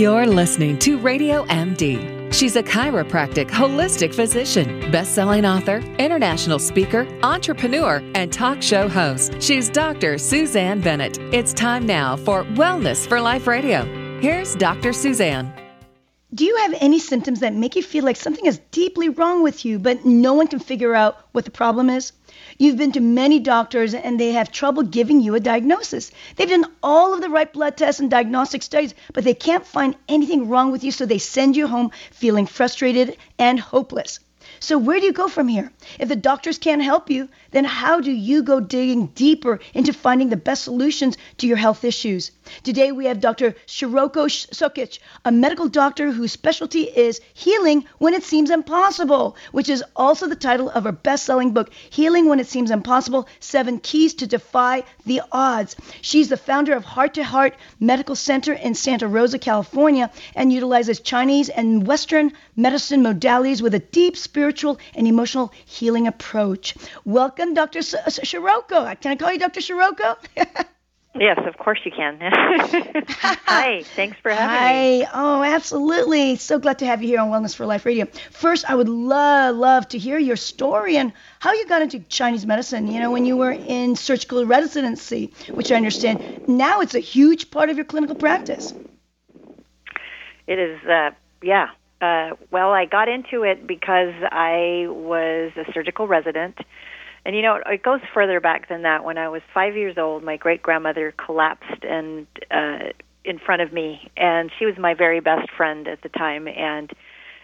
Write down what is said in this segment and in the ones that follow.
You're listening to Radio MD. She's a chiropractic holistic physician, best-selling author, international speaker, entrepreneur, and talk show host. She's Dr. Suzanne Bennett. It's time now for Wellness for Life Radio. Here's Dr. Suzanne. Do you have any symptoms that make you feel like something is deeply wrong with you, but no one can figure out what the problem is? You've been to many doctors and they have trouble giving you a diagnosis. They've done all of the right blood tests and diagnostic studies, but they can't find anything wrong with you, so they send you home feeling frustrated and hopeless. So where do you go from here? If the doctors can't help you, then how do you go digging deeper into finding the best solutions to your health issues? Today we have Dr. Shiroko Sokic, a medical doctor whose specialty is healing when it seems impossible, which is also the title of her best-selling book, Healing When It Seems Impossible, 7 Keys to Defy the Odds. She's the founder of Heart to Heart Medical Center in Santa Rosa, California, and utilizes Chinese and Western medicine modalities with a deep spiritual and emotional healing approach. Welcome, Dr. Shiroko. Can I call you Dr. Shiroko? Yes, of course you can. Hi, thanks for having me. Hi. Oh, absolutely. So glad to have you here on Wellness for Life Radio. First, I would love to hear your story and how you got into Chinese medicine, when you were in surgical residency, which I understand now it's a huge part of your clinical practice. It is, well, I got into it because I was a surgical resident. And, it goes further back than that. When I was 5 years old, my great-grandmother collapsed in front of me, and she was my very best friend at the time. And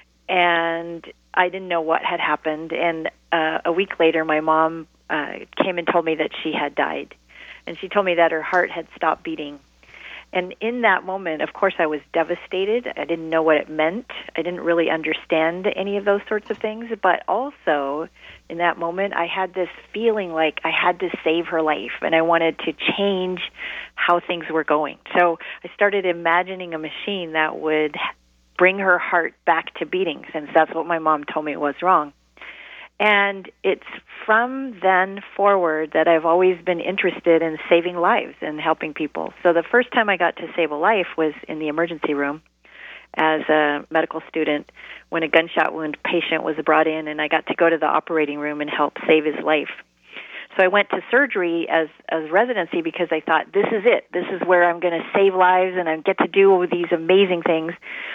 I didn't know what had happened. And a week later, my mom came and told me that she had died. And she told me that her heart had stopped beating. And in that moment, of course, I was devastated. I didn't know what it meant. I didn't really understand any of those sorts of things. But also, in that moment, I had this feeling like I had to save her life, and I wanted to change how things were going. So I started imagining a machine that would bring her heart back to beating, since that's what my mom told me was wrong. And it's from then forward that I've always been interested in saving lives and helping people. So the first time I got to save a life was in the emergency room as a medical student when a gunshot wound patient was brought in, and I got to go to the operating room and help save his life. So I went to surgery as residency because I thought, this is it. This is where I'm going to save lives and I get to do all these amazing things.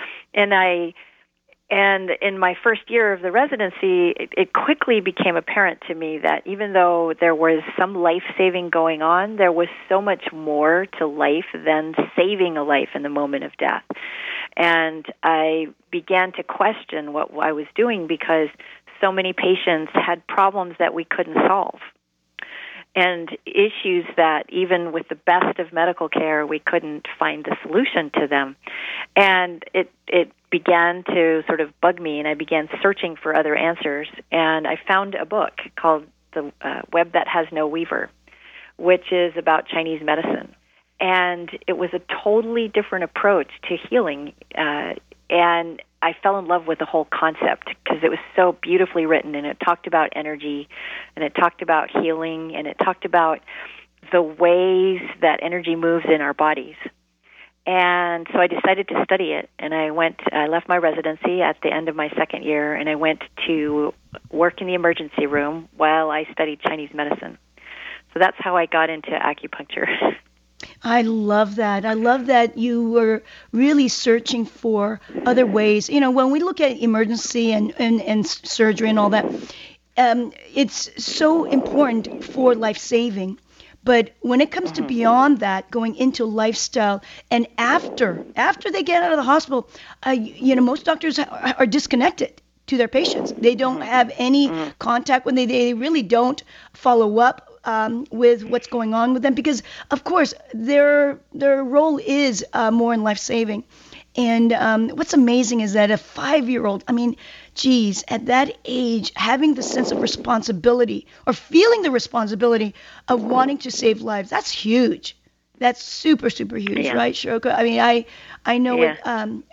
And in my first year of the residency, it quickly became apparent to me that even though there was some life-saving going on, there was so much more to life than saving a life in the moment of death. And I began to question what I was doing because so many patients had problems that we couldn't solve, and issues that even with the best of medical care, we couldn't find the solution to them. And it began to sort of bug me, and I began searching for other answers. And I found a book called The Web That Has No Weaver, which is about Chinese medicine. And it was a totally different approach to healing. And I fell in love with the whole concept because it was so beautifully written, and it talked about energy, and it talked about healing, and it talked about the ways that energy moves in our bodies. And so I decided to study it, and I left my residency at the end of my second year, and I went to work in the emergency room while I studied Chinese medicine. So that's how I got into acupuncture. I love that. I love that you were really searching for other ways. When we look at emergency and surgery and all that, it's so important for life-saving. But when it comes to beyond that, going into lifestyle, and after they get out of the hospital, most doctors are disconnected to their patients. They don't have any contact when they really don't follow up with what's going on with them, because of course their role is more in life-saving. And what's amazing is that a 5-year-old, at that age, having the sense of responsibility or feeling the responsibility of wanting to save lives, that's huge. That's super, super huge, right, Shiroko? I know it,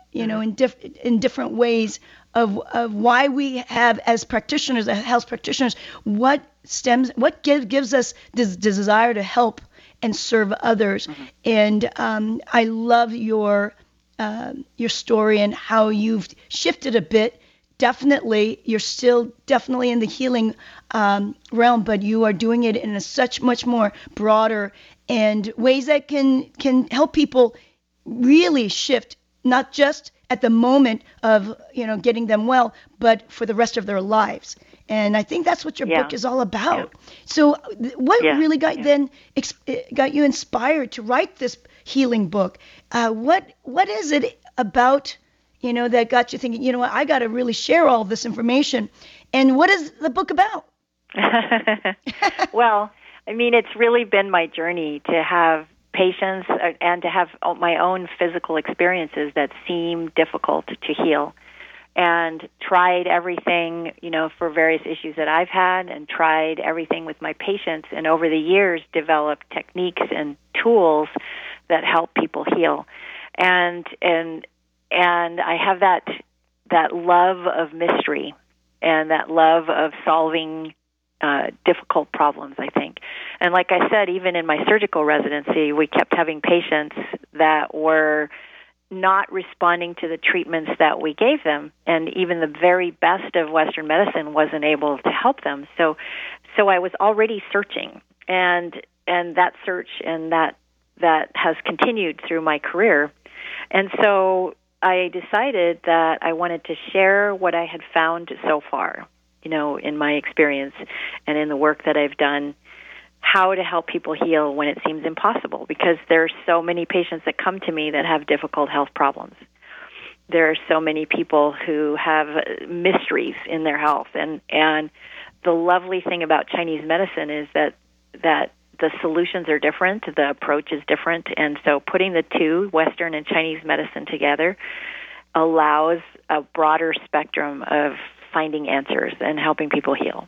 in different ways of why we have, as practitioners, as health practitioners, what gives us this desire to help and serve others. And I love your your story and how you've shifted a bit. Definitely, you're still definitely in the healing realm, but you are doing it in a such much more broader and ways that can help people really shift, not just at the moment of getting them well, but for the rest of their lives. And I think that's what your book is all about. Yeah. So, what really got got you inspired to write this healing book? What is it about that got you thinking, what, I got to really share all this information? And what is the book about? Well, I mean, it's really been my journey to have patience and to have my own physical experiences that seem difficult to heal. And tried everything, for various issues that I've had, and tried everything with my patients, and over the years developed techniques and tools that help people heal. And I have that love of mystery and that love of solving difficult problems, I think. And like I said, even in my surgical residency, we kept having patients that were not responding to the treatments that we gave them, and even the very best of Western medicine wasn't able to help them. So I was already searching, and that search and that has continued through my career. And so I decided that I wanted to share what I had found so far, in my experience and in the work that I've done, how to help people heal when it seems impossible, because there are so many patients that come to me that have difficult health problems. There are so many people who have mysteries in their health, and the lovely thing about Chinese medicine is that the solutions are different, the approach is different, and so putting the two, Western and Chinese medicine, together allows a broader spectrum of finding answers and helping people heal.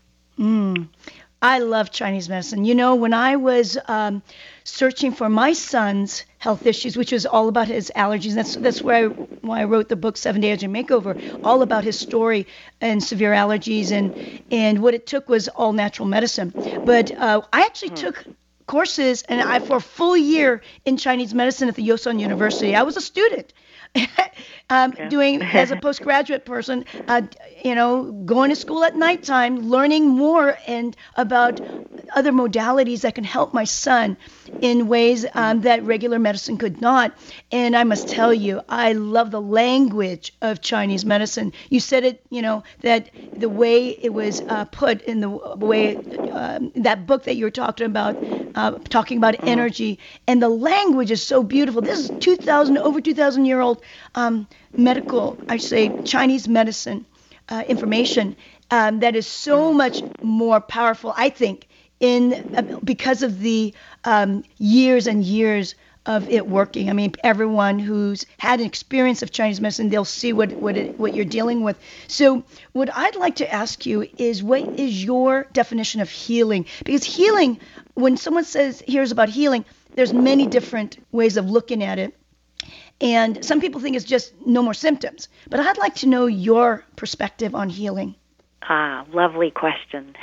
I love Chinese medicine. When I was searching for my son's health issues, which was all about his allergies, that's why I wrote the book 7 Day Allergy Makeover, all about his story and severe allergies, and what it took was all natural medicine. But I actually took courses for a full year in Chinese medicine at the Yosan University. I was a student. Doing as a postgraduate person, going to school at nighttime, learning more and about other modalities that can help my son in ways that regular medicine could not. And I must tell you, I love the language of Chinese medicine. You said it, that the way it was put in the way that book that you were talking about energy, and the language is so beautiful. This is over 2,000-year-old Chinese medicine information that is so much more powerful, I think, because of the years and years of it working. I mean, everyone who's had an experience of Chinese medicine, they'll see what you're dealing with. So what I'd like to ask you is, what is your definition of healing? Because healing, when someone hears about healing, there's many different ways of looking at it. And some people think it's just no more symptoms. But I'd like to know your perspective on healing. Lovely question.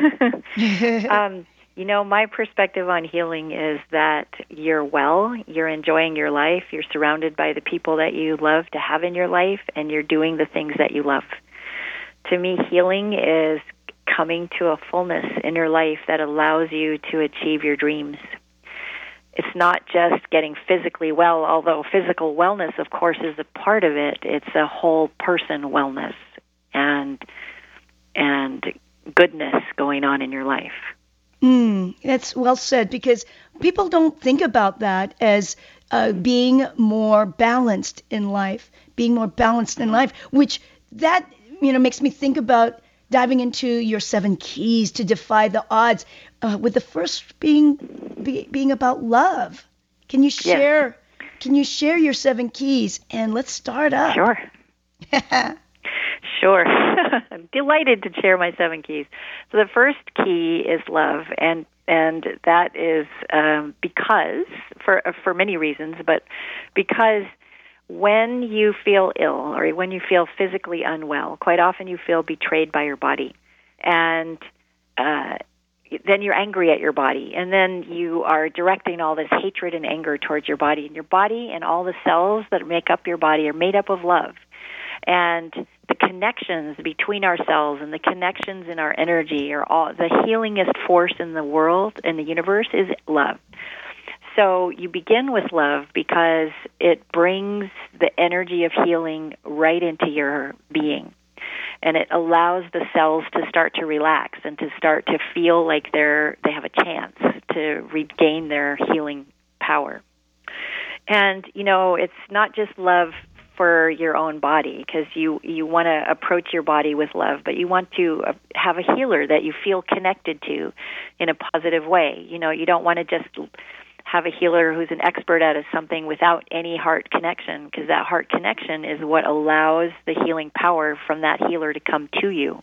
My perspective on healing is that you're well, you're enjoying your life, you're surrounded by the people that you love to have in your life, and you're doing the things that you love. To me, healing is coming to a fullness in your life that allows you to achieve your dreams. It's not just getting physically well, although physical wellness, of course, is a part of it. It's a whole person wellness and goodness going on in your life. That's well said, because people don't think about that as being more balanced in life, which that, makes me think about diving into your 7 keys to defy the odds, with the first being about love. Can you share? Yes. Can you share your 7 keys? And let's start up. Sure. Sure. I'm delighted to share my 7 keys. So the first key is love, and that is because for many reasons, but because when you feel ill or when you feel physically unwell, quite often you feel betrayed by your body. And then you're angry at your body, and then you are directing all this hatred and anger towards your body. And your body and all the cells that make up your body are made up of love. And the connections between our cells and the connections in our energy are all, the healingest force in the world, in the universe, is love. So you begin with love because it brings the energy of healing right into your being. And it allows the cells to start to relax and to start to feel like they have a chance to regain their healing power. And, it's not just love for your own body, because you want to approach your body with love, but you want to have a healer that you feel connected to in a positive way. You don't want to just have a healer who's an expert at something without any heart connection, because that heart connection is what allows the healing power from that healer to come to you.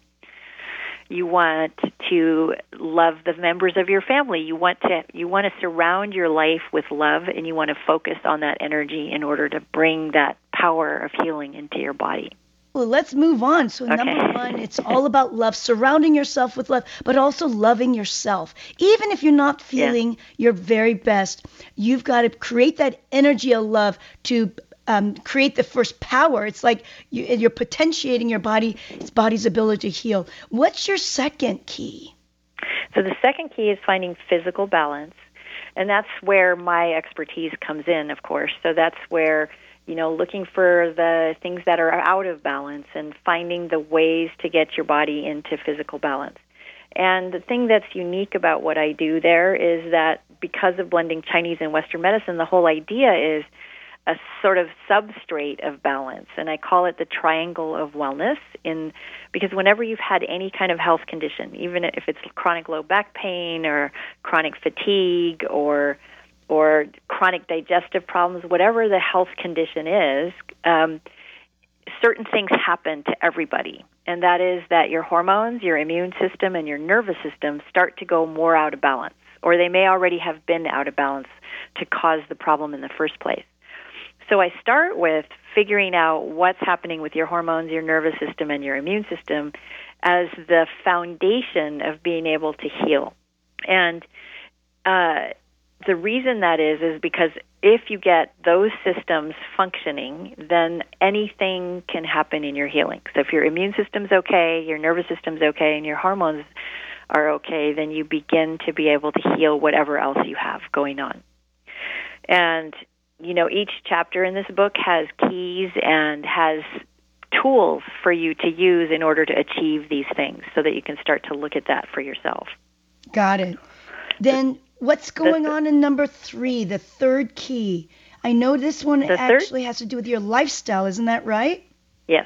You want to love the members of your family. You want to surround your life with love, and you want to focus on that energy in order to bring that power of healing into your body. Well, let's move on. So Okay. Number one, it's all about love, surrounding yourself with love, but also loving yourself. Even if you're not feeling your very best, you've got to create that energy of love to create the first power. It's like you're potentiating your body's ability to heal. What's your second key? So the second key is finding physical balance, and that's where my expertise comes in, of course. So that's where, looking for the things that are out of balance and finding the ways to get your body into physical balance. And the thing that's unique about what I do there is that because of blending Chinese and Western medicine, the whole idea is a sort of substrate of balance, and I call it the triangle of wellness. Because whenever you've had any kind of health condition, even if it's chronic low back pain or chronic fatigue or chronic digestive problems, whatever the health condition is, certain things happen to everybody, and that is that your hormones, your immune system, and your nervous system start to go more out of balance, or they may already have been out of balance to cause the problem in the first place. So I start with figuring out what's happening with your hormones, your nervous system, and your immune system as the foundation of being able to heal. And the reason that is because if you get those systems functioning, then anything can happen in your healing. So if your immune system's okay, your nervous system's okay, and your hormones are okay, then you begin to be able to heal whatever else you have going on. And each chapter in this book has keys and has tools for you to use in order to achieve these things so that you can start to look at that for yourself. Got it. Then what's going on in number 3, the third key? I know this one actually has to do with your lifestyle. Isn't that right? Yes.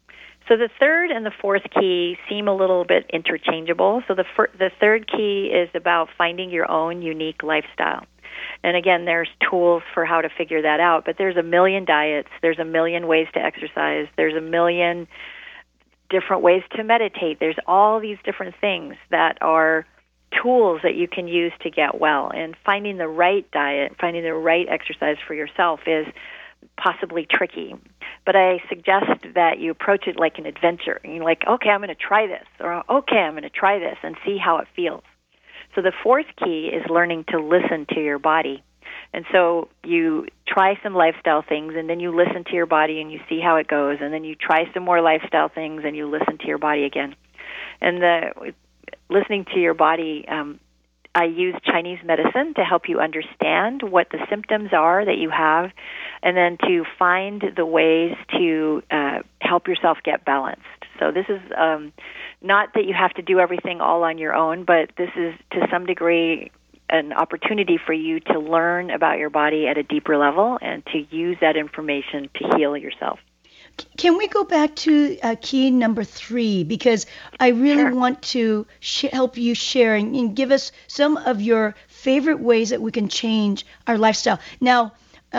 So the third and the fourth key seem a little bit interchangeable. So the third key is about finding your own unique lifestyle. And again, there's tools for how to figure that out, but there's a million diets, there's a million ways to exercise, there's a million different ways to meditate. There's all these different things that are tools that you can use to get well. And finding the right diet, finding the right exercise for yourself is possibly tricky. But I suggest that you approach it like an adventure. You're like, okay, I'm going to try this, or okay, I'm going to try this and see how it feels. So the fourth key is learning to listen to your body. And so you try some lifestyle things, and then you listen to your body and you see how it goes, and then you try some more lifestyle things and you listen to your body again. And listening to your body, I use Chinese medicine to help you understand what the symptoms are that you have, and then to find the ways to help yourself get balanced. So this is not that you have to do everything all on your own, but this is to some degree an opportunity for you to learn about your body at a deeper level and to use that information to heal yourself. Can we go back to key number 3? Because I really want to help you share and give us some of your favorite ways that we can change our lifestyle. Now,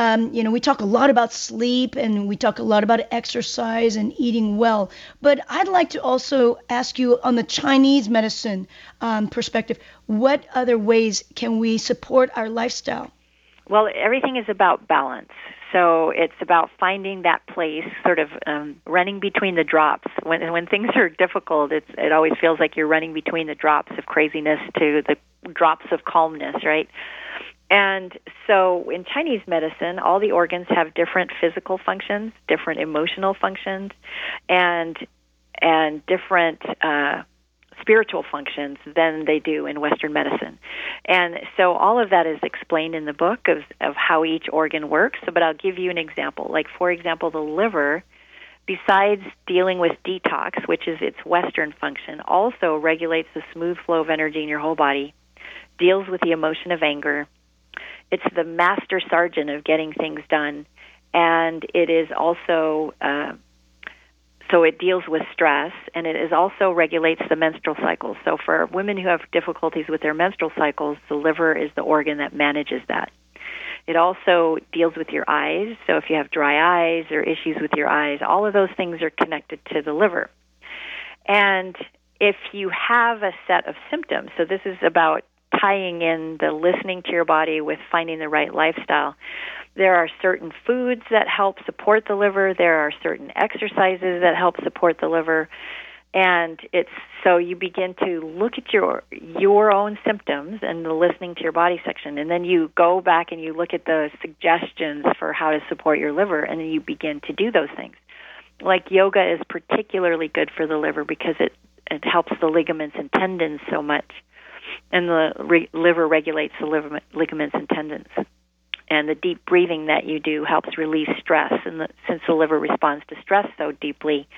we talk a lot about sleep and we talk a lot about exercise and eating well. But I'd like to also ask you on the Chinese medicine perspective, what other ways can we support our lifestyle? Well, everything is about balance. so it's about finding that place, sort of running between the drops. When things are difficult, it always feels like you're running between the drops of craziness to the drops of calmness, right? And so in Chinese medicine, all the organs have different physical functions, different emotional functions, and different spiritual functions than they do in Western medicine. And so all of that is explained in the book of how each organ works. But I'll give you an example. Like, for example, the liver, besides dealing with detox, which is its Western function, also regulates the smooth flow of energy in your whole body, deals with the emotion of anger. It's the master sergeant of getting things done. And it is also... So it deals with stress, and it also regulates the menstrual cycle. So for women who have difficulties with their menstrual cycles, the liver is the organ that manages that. It also deals with your eyes. So if you have dry eyes or issues with your eyes, all of those things are connected to the liver. And if you have a set of symptoms, so this is about tying in the listening to your body with finding the right lifestyle. There are certain foods that help support the liver. There are certain exercises that help support the liver. And it's so you begin to look at your own symptoms and the listening to your body section, and then you go back and you look at the suggestions for how to support your liver, and then you begin to do those things. Like yoga is particularly good for the liver because it helps the ligaments and tendons so much, and the liver regulates the ligaments and tendons. And the deep breathing that you do helps release stress. And since the liver responds to stress so deeply,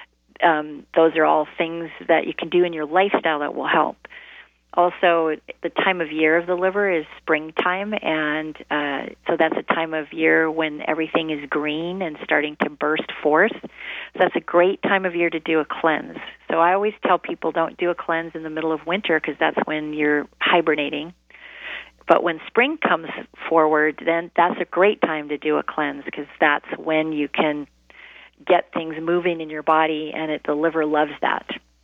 those are all things that you can do in your lifestyle that will help. Also, the time of year of the liver is springtime, and so that's a time of year when everything is green and starting to burst forth. So that's a great time of year to do a cleanse. So I always tell people don't do a cleanse in the middle of winter because that's when you're hibernating. But when spring comes forward, then that's a great time to do a cleanse because that's when you can get things moving in your body, and the liver loves that.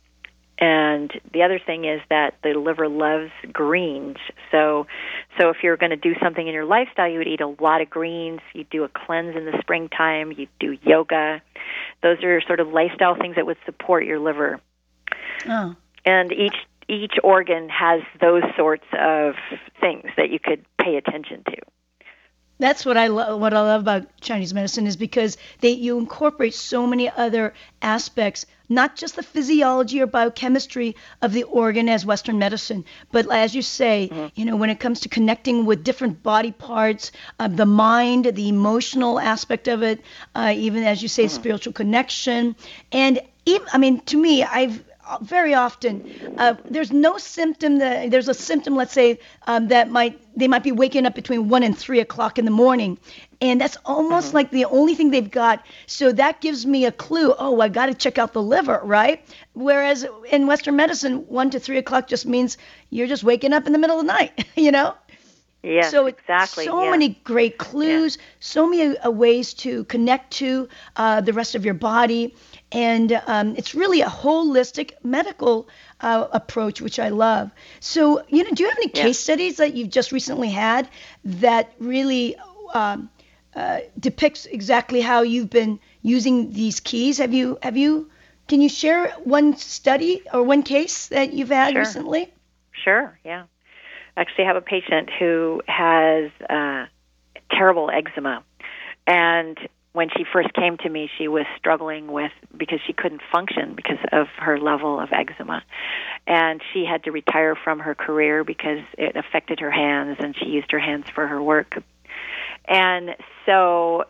And the other thing is that the liver loves greens. So if you're going to do something in your lifestyle, you would eat a lot of greens. You do a cleanse in the springtime. You do yoga. Those are sort of lifestyle things that would support your liver. Oh. And each organ has those sorts of things that you could pay attention to. That's what I love about Chinese medicine is because you incorporate so many other aspects, not just the physiology or biochemistry of the organ as Western medicine, but as you say, when it comes to connecting with different body parts, the mind, the emotional aspect of it, even as you say, spiritual connection, and even, to me, I've very often there's no symptom there's a symptom, let's say, that they might be waking up between 1 and 3 o'clock in the morning, and that's almost like the only thing they've got. So that gives me a clue. Oh, I got to check out the liver, right? Whereas in Western medicine, 1 to 3 o'clock just means you're just waking up in the middle of the night, Yes, so exactly. So many great clues, so many ways to connect to the rest of your body. And it's really a holistic medical approach, which I love. So, do you have any case studies that you've just recently had that really depicts exactly how you've been using these keys? Can you share one study or one case that you've had recently? Sure, yeah. I actually have a patient who has terrible eczema. And when she first came to me, she was struggling because she couldn't function because of her level of eczema. And she had to retire from her career because it affected her hands, and she used her hands for her work. And so,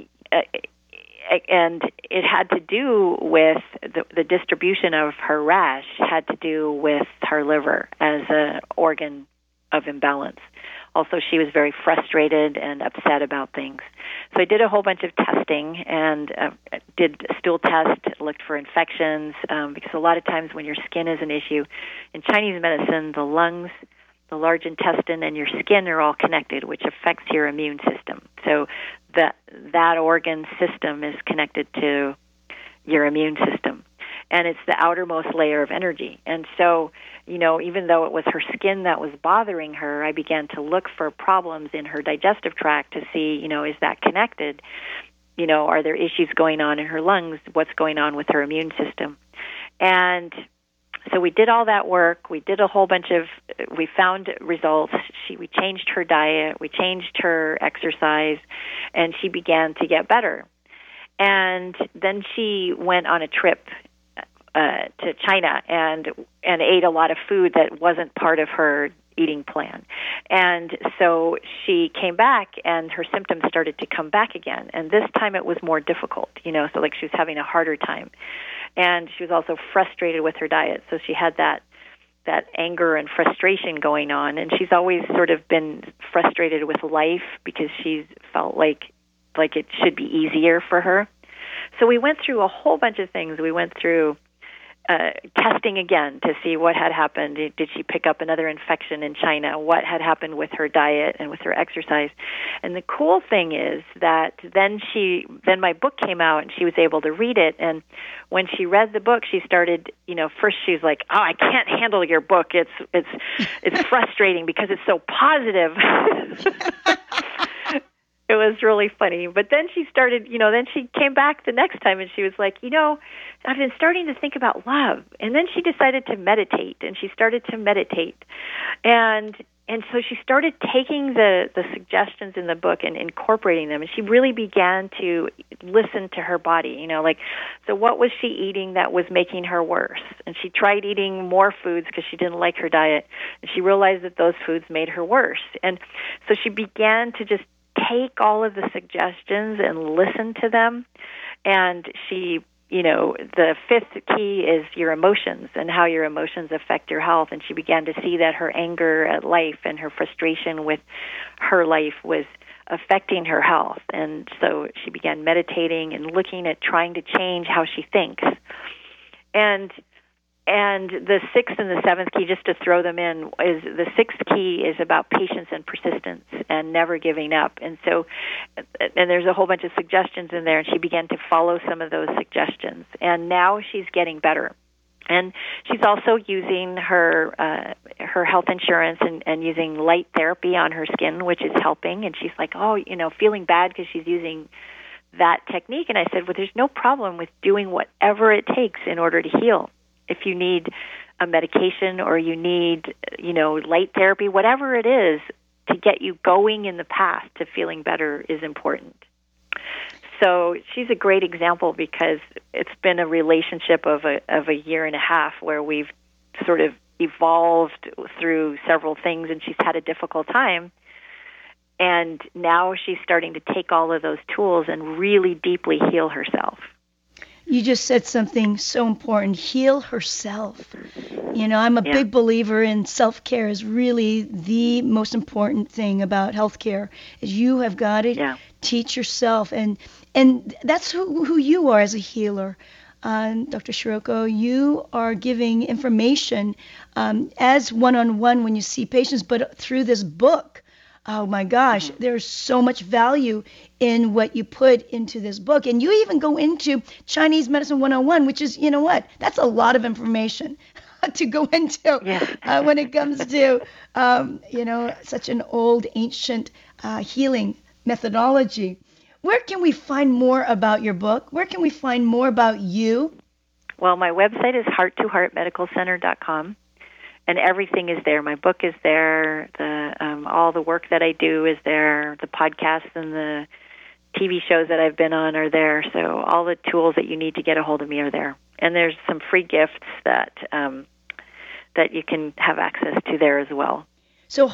and it had to do with the distribution of her rash had to do with her liver as an organ of imbalance. Also, she was very frustrated and upset about things. So I did a whole bunch of testing and did a stool test, looked for infections, because a lot of times when your skin is an issue, in Chinese medicine, the lungs, the large intestine, and your skin are all connected, which affects your immune system. So that organ system is connected to your immune system. and it's the outermost layer of energy. And so, even though it was her skin that was bothering her, I began to look for problems in her digestive tract to see, is that connected? Are there issues going on in her lungs? What's going on with her immune system? And so we did all that work. We did a whole bunch of, we found results. We changed her diet. We changed her exercise, and she began to get better. And then she went on a trip to China and ate a lot of food that wasn't part of her eating plan. And so she came back, and her symptoms started to come back again. And this time it was more difficult, so like she was having a harder time. And she was also frustrated with her diet. So she had that anger and frustration going on. And she's always sort of been frustrated with life because she's felt like it should be easier for her. So we went through a whole bunch of things. We went through testing again to see what had happened. Did she pick up another infection in China? What had happened with her diet and with her exercise? And the cool thing is that then my book came out, and she was able to read it. And when she read the book, she started, first she's like, "Oh, I can't handle your book. It's frustrating because it's so positive." It was really funny. But then she started, then she came back the next time, and she was like, I've been starting to think about love. And then she decided to meditate, and she started to meditate. And so she started taking the suggestions in the book and incorporating them, and she really began to listen to her body, so what was she eating that was making her worse? And she tried eating more foods because she didn't like her diet, and she realized that those foods made her worse. And so she began to just take all of the suggestions and listen to them. And she, the fifth key is your emotions and how your emotions affect your health. And she began to see that her anger at life and her frustration with her life was affecting her health. And so she began meditating and looking at trying to change how she thinks. And the sixth and the seventh key, just to throw them in, is the sixth key is about patience and persistence and never giving up. And so, and there's a whole bunch of suggestions in there, and she began to follow some of those suggestions. And now she's getting better. And she's also using her health insurance and using light therapy on her skin, which is helping. And she's like, feeling bad because she's using that technique. And I said, well, there's no problem with doing whatever it takes in order to heal. If you need a medication or you need, light therapy, whatever it is to get you going in the path to feeling better is important. So she's a great example because it's been a relationship of a year and a half where we've sort of evolved through several things, and she's had a difficult time. And now she's starting to take all of those tools and really deeply heal herself. You just said something so important, heal herself. I'm a big believer in self-care is really the most important thing about healthcare, is you have got to teach yourself. And that's who you are as a healer. Dr. Scirocco, you are giving information as one-on-one when you see patients, but through this book. Oh my gosh, there's so much value in what you put into this book. And you even go into Chinese Medicine 101, which is, that's a lot of information to go into when it comes to, such an old, ancient healing methodology. Where can we find more about your book? Where can we find more about you? Well, my website is hearttoheartmedicalcenter.com. And everything is there. My book is there. All the work that I do is there. The podcasts and the TV shows that I've been on are there. So all the tools that you need to get a hold of me are there. And there's some free gifts that you can have access to there as well. So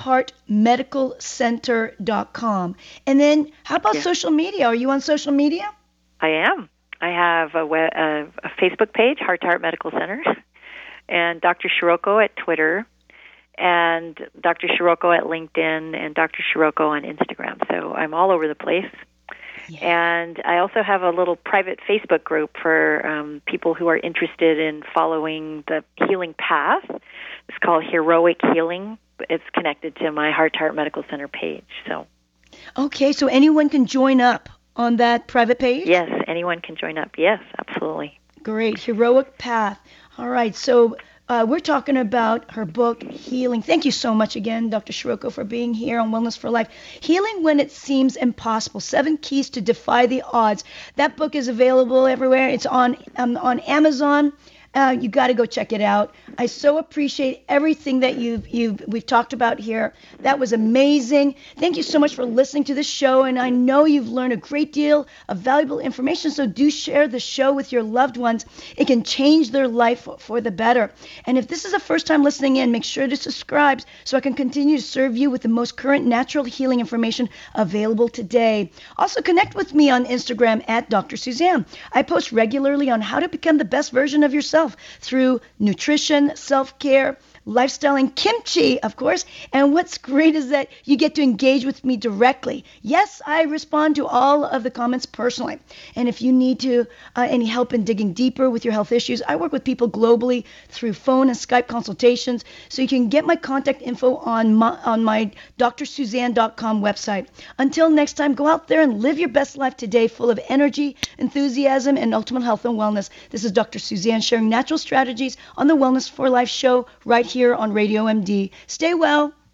hearttoheartmedicalcenter.com. And then how about social media? Are you on social media? I am. I have a Facebook page, Heart to Heart Medical Center. And Dr. Scirocco at Twitter, and Dr. Scirocco at LinkedIn, and Dr. Scirocco on Instagram. So I'm all over the place. Yeah. And I also have a little private Facebook group for people who are interested in following the healing path. It's called Heroic Healing. It's connected to my Heart to Heart Medical Center page. Okay, so anyone can join up on that private page? Yes, anyone can join up. Yes, absolutely. Great. Heroic Path. All right. So we're talking about her book, Healing. Thank you so much again, Dr. Scirocco, for being here on Wellness for Life. Healing When It Seems Impossible, 7 Keys to Defy the Odds. That book is available everywhere. It's on Amazon. You got to go check it out. I so appreciate everything that we've talked about here. That was amazing. Thank you so much for listening to this show, and I know you've learned a great deal of valuable information, so do share the show with your loved ones. It can change their life for the better. And if this is the first time listening in, make sure to subscribe so I can continue to serve you with the most current natural healing information available today. Also, connect with me on Instagram at Dr. Suzanne. I post regularly on how to become the best version of yourself through nutrition, self-care, lifestyle, and kimchi, of course. And what's great is that you get to engage with me directly. Yes, I respond to all of the comments personally. And if you need any help in digging deeper with your health issues, I work with people globally through phone and Skype consultations. So you can get my contact info on my drsuzanne.com website. Until next time, go out there and live your best life today, full of energy, enthusiasm, and ultimate health and wellness. This is Dr. Suzanne sharing natural strategies on the Wellness for Life show right here on Radio MD. Stay well.